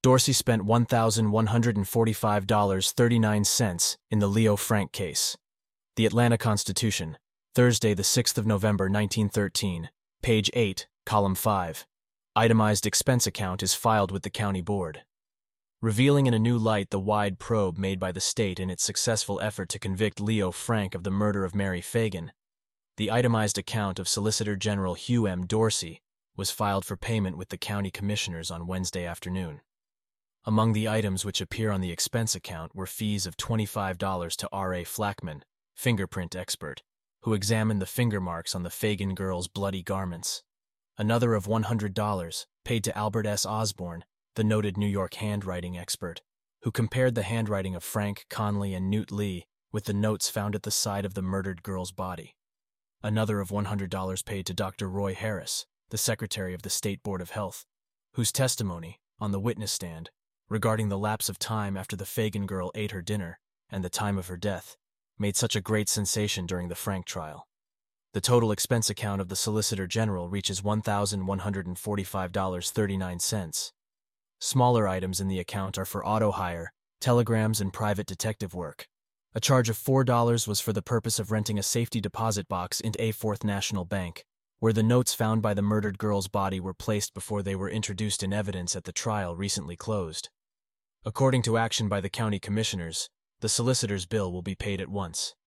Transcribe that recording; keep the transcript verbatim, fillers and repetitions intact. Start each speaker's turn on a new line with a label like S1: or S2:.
S1: Dorsey spent one thousand one hundred forty-five dollars and thirty-nine cents in the Leo Frank case. The Atlanta Constitution, Thursday the sixth of November nineteen thirteen, page eight, column five. Itemized expense account is filed with the county board. Revealing in a new light the wide probe made by the state in its successful effort to convict Leo Frank of the murder of Mary Fagan, the itemized account of Solicitor General Hugh M. Dorsey was filed for payment with the county commissioners on Wednesday afternoon. Among the items which appear on the expense account were fees of twenty-five dollars to R A Flackman, fingerprint expert, who examined the finger marks on the Fagan girl's bloody garments. Another of one hundred dollars paid to Albert S. Osborne, the noted New York handwriting expert, who compared the handwriting of Frank Conley and Newt Lee with the notes found at the side of the murdered girl's body. Another of one hundred dollars paid to Doctor Roy Harris, the secretary of the State Board of Health, whose testimony, on the witness stand, regarding the lapse of time after the Fagan girl ate her dinner and the time of her death, made such a great sensation during the Frank trial. The total expense account of the Solicitor General reaches one thousand one hundred forty-five dollars and thirty-nine cents. Smaller items in the account are for auto hire, telegrams, and private detective work. A charge of four dollars was for the purpose of renting a safety deposit box into A Fourth National Bank, where the notes found by the murdered girl's body were placed before they were introduced in evidence at the trial recently closed. According to action by the county commissioners, the solicitor's bill will be paid at once.